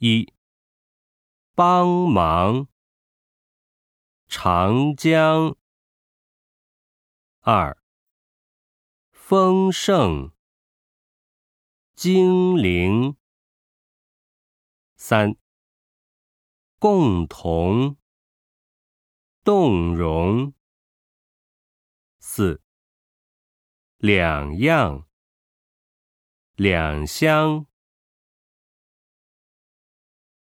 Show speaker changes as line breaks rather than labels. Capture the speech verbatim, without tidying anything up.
一、帮忙，长江。二、丰盛，精灵。三、共同，动容。四、两样，两相。